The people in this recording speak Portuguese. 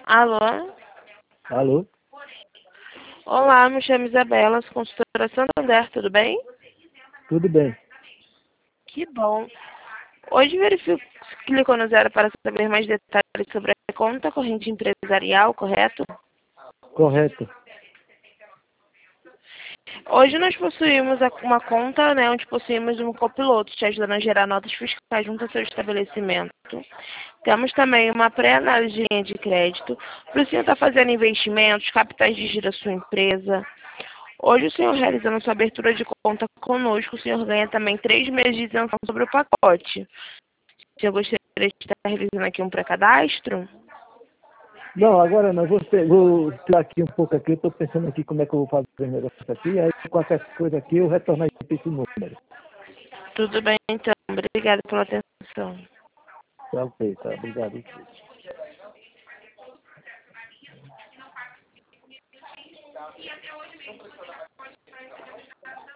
Alô? Alô? Olá, me chamo Isabela, sou consultora Santander, tudo bem? Tudo bem. Que bom. Hoje verifico se clicou no zero para saber mais detalhes sobre a conta corrente empresarial, correto? Correto. Hoje nós possuímos uma conta, né, onde possuímos um copiloto te ajudando a gerar notas fiscais junto ao seu estabelecimento. Temos também uma pré-análise de linha de crédito para o senhor estar fazendo investimentos, capitais de giro da sua empresa. Hoje o senhor realizando sua abertura de conta conosco, o senhor ganha também 3 meses de isenção sobre o pacote. O senhor gostaria de estar realizando aqui um pré-cadastro? Não, agora não. Vou tirar aqui um pouco aqui. Eu estou pensando aqui como é que eu vou fazer o negócio aqui. Aí qualquer coisa aqui eu retorno aí para esse número. Tudo bem, então. Obrigada pela atenção. Tá ok, tá. Obrigado.